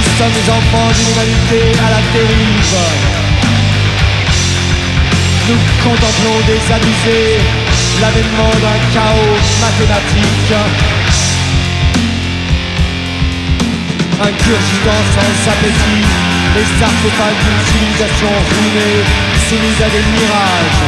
Nous sommes les enfants d'une humanité à la dérive. Nous contemplons désabusés l'avènement d'un chaos mathématique. Ingurgitant sans appétit les sarcophages d'une civilisation ruinée, soumise à des mirages.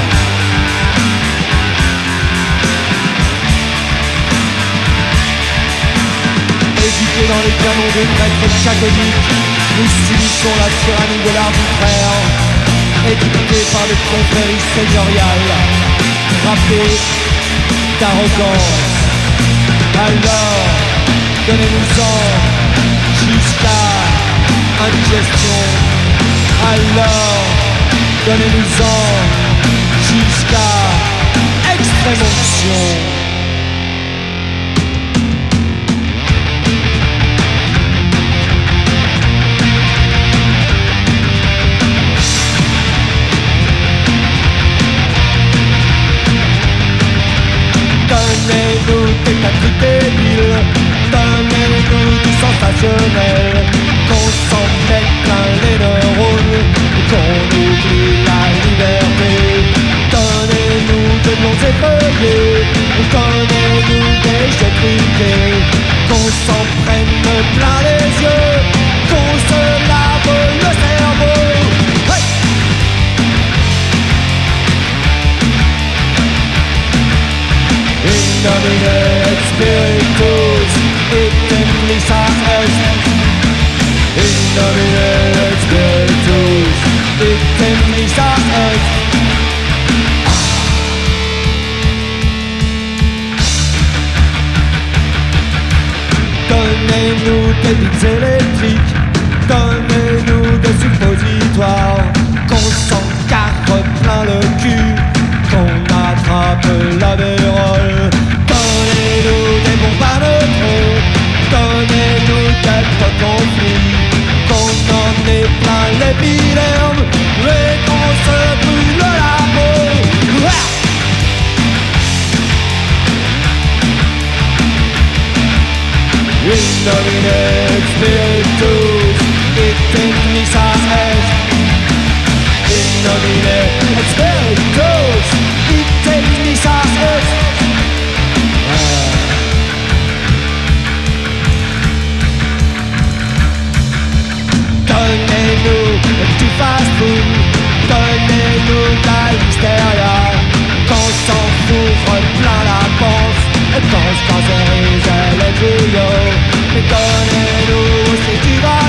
Éduqués dans les canons des prêtres catholiques, nous subissons la tyrannie de l'arbitraire. Éduqués par des confréries seigneuriales, frappés d'arrogance. Alors, donnez-nous-en jusqu'à indigestion. Alors, donnez-nous-en jusqu'à extrême onction. Donnez-nous des tactiques débiles, donnez-nous du sensationnel, qu'on s'en mette plein les neurones, qu'on oublie la liberté. Donnez-nous des blonds effeuillés, donnez-nous des jets truqués, qu'on s'en prenne plein les yeux, qu'on se lave le cerveau. Hey! In nomine Spiritus et in lisa est. In nomine Spiritus et in lisa est. Donnez-nous des pics électriques, donnez-nous des suppositoires, qu'on s'en carre plein le cul, qu'on attrape la vérole. Donnez-nous des bombes à neutrons, donnez-nous quelques conflits, qu'on en ait plein l'épiderme et qu'on se brûle la peau. Ah! In nomine Spiritus et in lisa est. In nomine Spiritus et in lisa est. Donnez-nous du fast-food, donnez-nous de la hystéria, qu'on s'en fourre plein la panse, qu'on se cancerise les tuyaux. Mais donnez-nous aussi du vin.